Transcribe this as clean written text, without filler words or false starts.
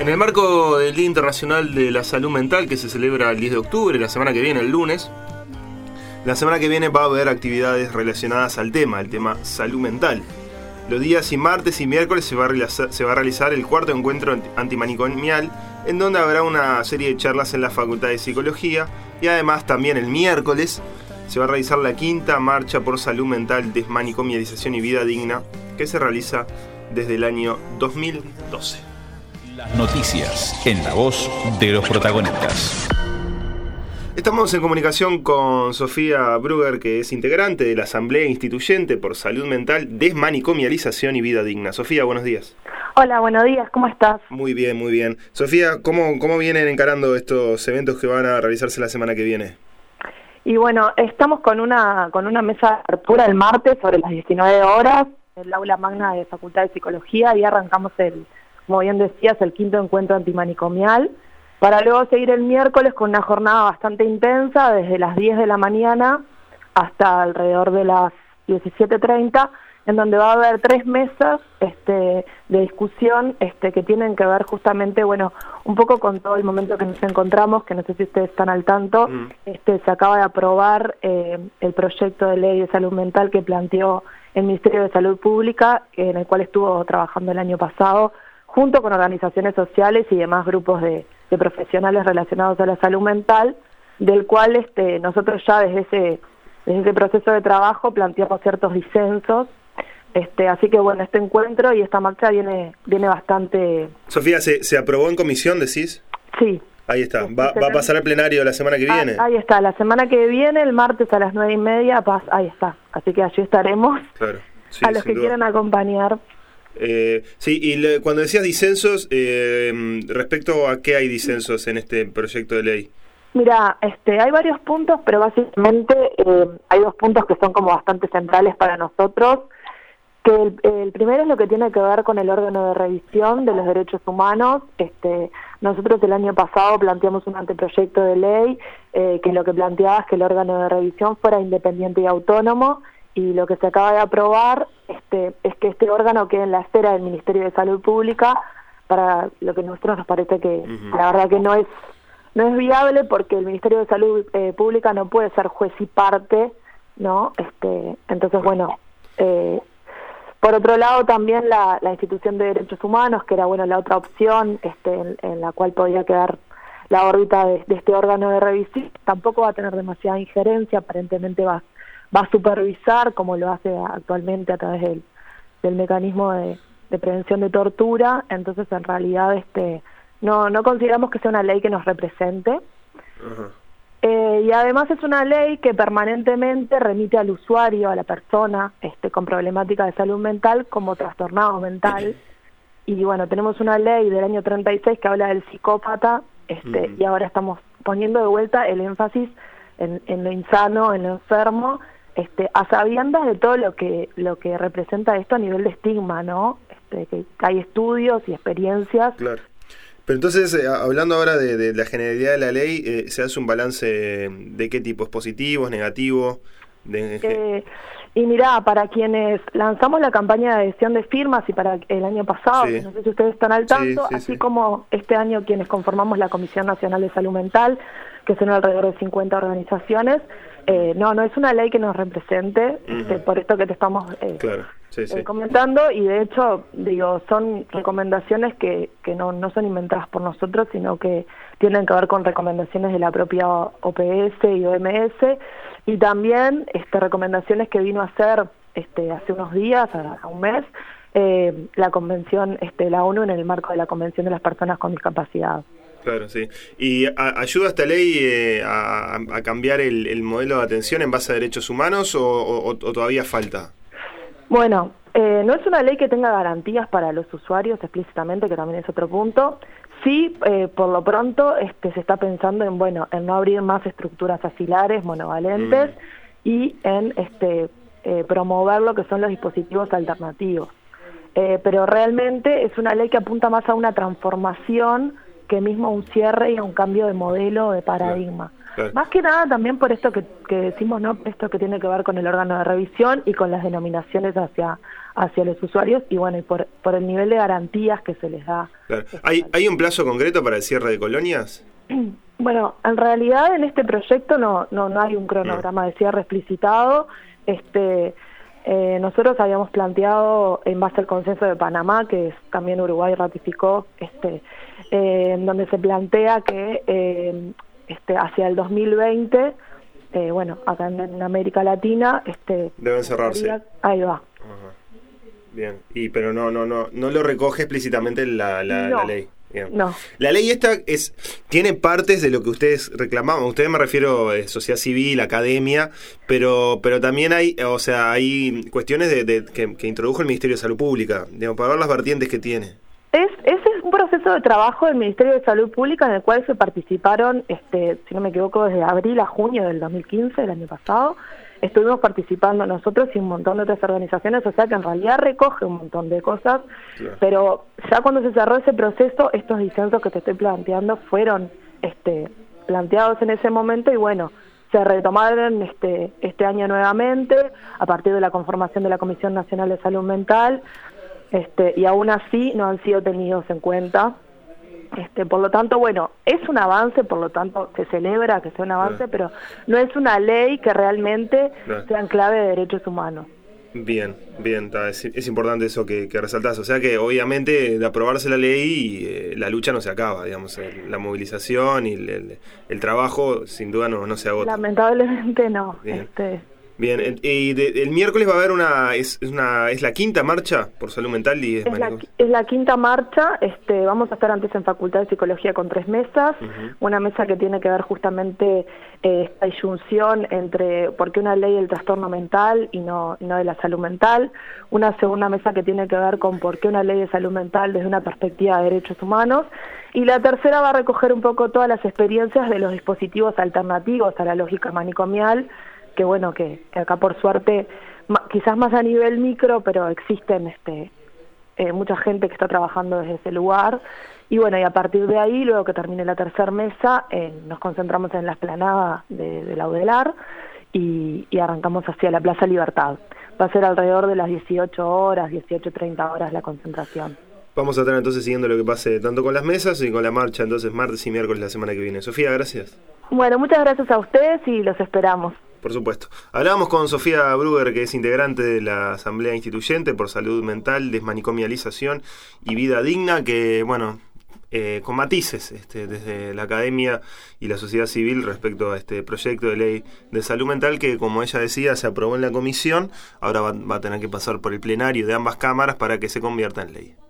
En el marco del Día Internacional de la Salud Mental, que se celebra el 10 de octubre, la semana que viene, el lunes, la semana que viene va a haber actividades relacionadas al tema, el tema salud mental. Los días y martes y miércoles se va a realizar el cuarto encuentro antimanicomial, en donde habrá una serie de charlas en la Facultad de Psicología, y además también el miércoles se va a realizar la quinta marcha por salud mental, desmanicomialización y vida digna, que se realiza desde el año 2012. Las noticias en la voz de los protagonistas. Estamos en comunicación con Sofía Brugger, que es integrante de la Asamblea Instituyente por Salud Mental, Desmanicomialización y Vida Digna. Sofía, buenos días. Hola, buenos días, ¿cómo estás? Muy bien, muy bien. Sofía, ¿cómo vienen encarando estos eventos que van a realizarse la semana que viene? Y bueno, estamos con una mesa de apertura el martes sobre las 19 horas en el aula magna de Facultad de Psicología, y arrancamos como bien decías, el quinto encuentro antimanicomial, para luego seguir el miércoles con una jornada bastante intensa, desde las 10 de la mañana hasta alrededor de las 17:30, en donde va a haber 3 mesas de discusión que tienen que ver justamente, un poco con todo el momento que nos encontramos, que no sé si ustedes están al tanto. Se acaba de aprobar el proyecto de ley de salud mental que planteó el Ministerio de Salud Pública, en el cual estuvo trabajando el año pasado, junto con organizaciones sociales y demás grupos de profesionales relacionados a la salud mental, del cual nosotros ya desde ese proceso de trabajo planteamos ciertos disensos. Así que este encuentro y esta marcha viene bastante... Sofía, ¿se aprobó en comisión, decís? Sí. Ahí está, ¿Va a pasar al plenario la semana que viene? Ahí está, la semana que viene, el martes a las 9:30, ahí está. Así que allí estaremos, claro, sí, a los que quieran acompañar. Sí, y cuando decías disensos, respecto a qué hay disensos en este proyecto de ley. Mira, hay varios puntos, pero básicamente hay 2 puntos que son como bastante centrales para nosotros, que el primero es lo que tiene que ver con el órgano de revisión de los derechos humanos. Nosotros el año pasado planteamos un anteproyecto de ley que lo que planteaba es que el órgano de revisión fuera independiente y autónomo, y lo que se acaba de aprobar es que este órgano quede en la esfera del Ministerio de Salud Pública, para lo que a nosotros nos parece que la verdad que no es viable, porque el Ministerio de Salud Pública no puede ser juez y parte, ¿no? Entonces, por otro lado, también la Institución de Derechos Humanos, que era la otra opción en la cual podía quedar la órbita de este órgano de revisión, tampoco va a tener demasiada injerencia, aparentemente va a supervisar, como lo hace actualmente a través del mecanismo de prevención de tortura. Entonces, en realidad, no consideramos que sea una ley que nos represente. Y además es una ley que permanentemente remite al usuario, a la persona con problemática de salud mental, como trastornado mental. Y tenemos una ley del año 36 que habla del psicópata, y ahora estamos poniendo de vuelta el énfasis en lo insano, en lo enfermo, a sabiendas de todo lo que representa esto a nivel de estigma, ¿no? Que hay estudios y experiencias. Claro. Pero entonces, hablando ahora de la generalidad de la ley, ¿se hace un balance de qué tipo? ¿Es positivo, es negativo? Y mirá, para quienes lanzamos la campaña de adhesión de firmas, y para el año pasado, sí, no sé si ustedes están al tanto, sí. como este año quienes conformamos la Comisión Nacional de Salud Mental, que son alrededor de 50 organizaciones, no es una ley que nos represente, por esto que te estamos comentando, y de hecho, son recomendaciones que no son inventadas por nosotros, sino que tienen que ver con recomendaciones de la propia OPS y OMS, y también recomendaciones que vino a hacer hace unos días, a un mes, la convención, la ONU, en el marco de la Convención de las Personas con Discapacidad. Claro, sí. ¿Y ayuda esta ley a cambiar el modelo de atención en base a derechos humanos o todavía falta? Bueno, no es una ley que tenga garantías para los usuarios explícitamente, que también es otro punto. Sí, por lo pronto se está pensando en no abrir más estructuras asilares monovalentes y en promover lo que son los dispositivos alternativos. Pero realmente es una ley que apunta más a una transformación que mismo un cierre y a un cambio de modelo, de paradigma. Claro. Más que nada también por esto que decimos, ¿no? Esto que tiene que ver con el órgano de revisión y con las denominaciones hacia hacia los usuarios y bueno, y por el nivel de garantías que se les da. Claro. ¿Hay un plazo concreto para el cierre de colonias? Bueno, en realidad en este proyecto no hay un cronograma de cierre explicitado. Nosotros habíamos planteado en base al consenso de Panamá, que también Uruguay ratificó, en donde se plantea que hacia el 2020, bueno, acá en América Latina, deben cerrarse. Ahí va. Ajá. Bien, pero no lo recoge explícitamente la ley. Bien. No. La ley esta tiene partes de lo que ustedes reclamaban. Ustedes me refiero a sociedad civil, academia, pero también hay cuestiones que introdujo el Ministerio de Salud Pública, digamos, para ver las vertientes que tiene. Ese es un proceso de trabajo del Ministerio de Salud Pública en el cual se participaron, si no me equivoco, desde abril a junio del 2015, del año pasado. Estuvimos participando nosotros y un montón de otras organizaciones, o sea que en realidad recoge un montón de cosas, claro. Pero ya cuando se cerró ese proceso, estos disensos que te estoy planteando fueron planteados en ese momento y bueno, se retomaron este año nuevamente a partir de la conformación de la Comisión Nacional de Salud Mental, y aún así no han sido tenidos en cuenta. Por lo tanto, bueno, es un avance, por lo tanto se celebra que sea un avance, pero no es una ley que realmente sea en clave de derechos humanos. Bien, es importante eso que resaltás, o sea que obviamente de aprobarse la ley la lucha no se acaba, digamos, la movilización y el trabajo sin duda no se agota. Lamentablemente no. Bien, y el miércoles va a haber es la quinta marcha por salud mental y es la quinta marcha. Vamos a estar antes en Facultad de Psicología con 3 mesas, una mesa que tiene que ver justamente esta disyunción entre por qué una ley del trastorno mental y no de la salud mental, una segunda mesa que tiene que ver con por qué una ley de salud mental desde una perspectiva de derechos humanos, y la tercera va a recoger un poco todas las experiencias de los dispositivos alternativos a la lógica manicomial, que bueno, que acá por suerte, quizás más a nivel micro, pero existen mucha gente que está trabajando desde ese lugar, y bueno, y a partir de ahí, luego que termine la tercera mesa, nos concentramos en la explanada de la UDELAR, y arrancamos hacia la Plaza Libertad. Va a ser alrededor de las 18 horas, 18:30 horas la concentración. Vamos a estar entonces siguiendo lo que pase tanto con las mesas y con la marcha, entonces martes y miércoles la semana que viene. Sofía, gracias. Bueno, muchas gracias a ustedes y los esperamos. Por supuesto. Hablábamos con Sofía Brugger, que es integrante de la Asamblea Instituyente por Salud Mental, Desmanicomialización y Vida Digna, que, bueno, con matices desde la academia y la sociedad civil respecto a este proyecto de ley de salud mental que, como ella decía, se aprobó en la comisión, ahora va a tener que pasar por el plenario de ambas cámaras para que se convierta en ley.